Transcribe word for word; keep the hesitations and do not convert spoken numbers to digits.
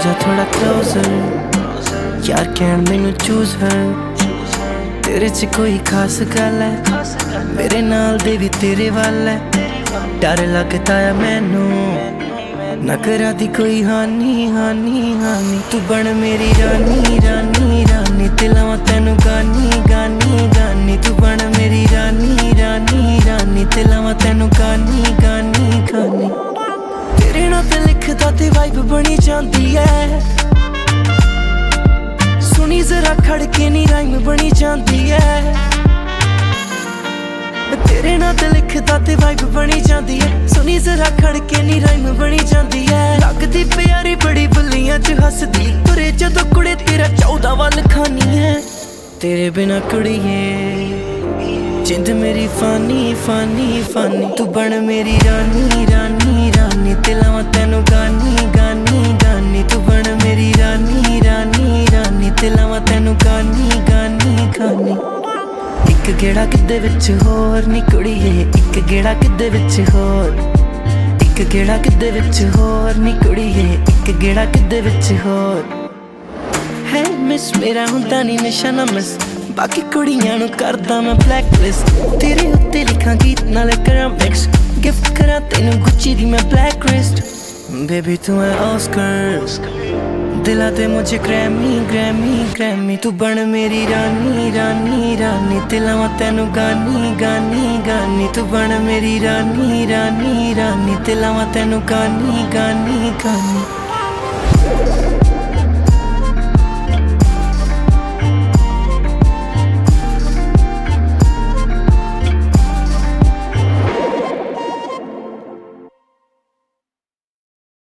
जा थोड़ा क्लोजर यार कहण मैनू चूज हर तेरे च कोई खास गल है मेरे नाल दे भी तेरे वाल है डर लगता है मैनू ना करा दी कोई हानी हानी हानी तू बन मेरी रानी रानी रानी ते लावां तैनू गानी गानी गानी तू बन मेरी रानी रानी रानी ते लावां तैनू गानी गानी गानी तेरे नाल ते लिखदा ते वाइब बनी जांदी है सुनी जरा खड़के नी राइम बनी जांदी है तेरे नाल ते लिखदा ते वाइब बनी जांदी है सुनी जरा खड़के नी राइम बनी जांदी है लगदी प्यारी बड़ी बुलियां च हसदी तुरे जदों कुड़े तेरा चौदह वल खानी है तेरे बिना कुड़िए जिंद मेरी फानी फानी फानी तू बन मेरी रानी रानी रानी ते लावां तैनू गानी गानी गानी तू बन मेरी रानी रानी रानी ते लावां तैनू गानी गानी गानी इक गेड़ा किदे विच होर नी कुड़िए इक गेड़ा किदे विच होर इक गेड़ा किदे विच होर नी कुड़िए इक गेड़ा किदे विच होर है मिस मेरा हुंदा नी नशा ना मिस बाकी कुड़ियां नू करदा मैं ब्लैकलिस्ट तेरे उत्ते लिखां गीत नाले करां मिक्स गिफ्ट करां तैनू गुच्ची दी मैं ब्लैक रिस्ट बेबी तू है ऑस्कर दिला ते मुझे ग्रैमी ग्रैमी ग्रैमी तू बन मेरी रानी रानी रानी ते लावां तैनू गानी गानी गानी तू बन मेरी रानी रानी रानी ते लावां तैनू गानी गानी गानी